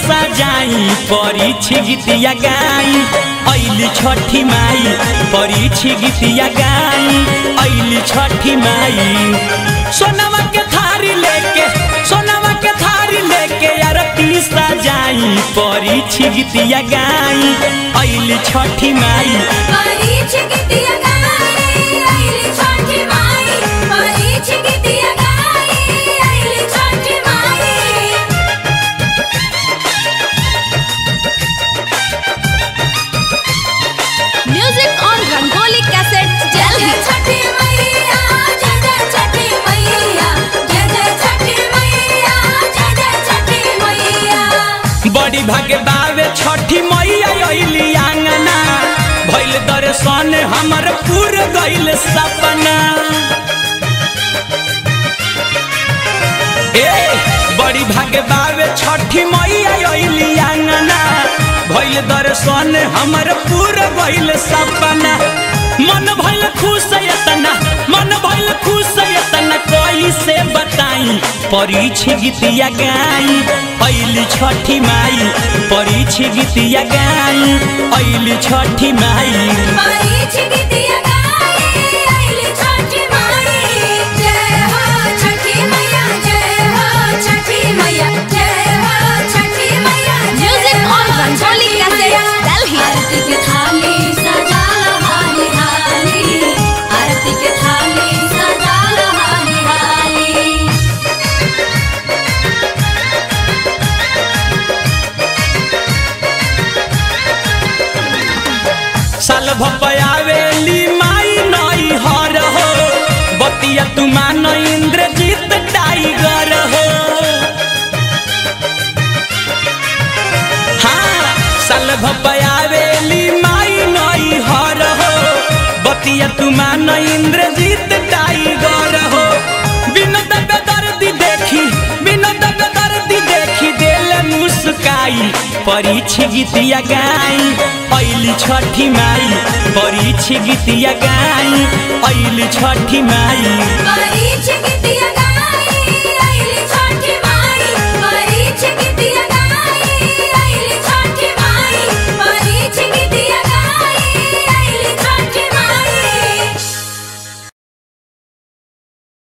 सजाई परीक्षी गीतिया गाई ऐली छठी माई परीक्षी गीतिया गाई ऐली छठी माई सोनवा के थारी लेके आरती सजाई परीक्षी गीतिया गाई ऐली छठी माई परीक्षी गीतिया गाई ऐली छठी माई परीक्षी गीतिया गाई ऐली Chhathi Mai music on Rangoli cassette जय छठी मैया जय छठी मैया जय छठी मैया जय छठी मैया बड़ी भाग्य बावे छठी मैया ऐली आंगना भइल दर्शन हमर पूर गइल सपना ए बड़ी भाग्य बावे छठी मैया ऐली आंगना भइल दर्शन हमर पूर गइल सपना मन भइल खुश यतना कैसे बताई परीक्षी गीतिया गाई ऐली छठी माई परीक्षी गीतिया गाई ऐली छठी माई परीक्षी गीतिया गाई ऐली छठी माई जय हो छठी मैया जय हो छठी मैया जय हो Chhathi Maiya music on Rangoli cassette Delhi आरती की थाली सजा लो हाली हाली आरती की थाली सजा लो हाली हाली साल भपयावेली माई नई हर हो बतिया तुमान इंद्रजीत टाइगर हो हाँ साल भपयावेली माई नई हर हो बतिया तुमान इंद्रजीत टाइगर हो बिनोद बेदर्दी देखी दिल मुस्काई परीक्षी गीतिया गाई ऐली छठी माई परीक्षी गीतिया गाई ऐली छठी माई परीक्षी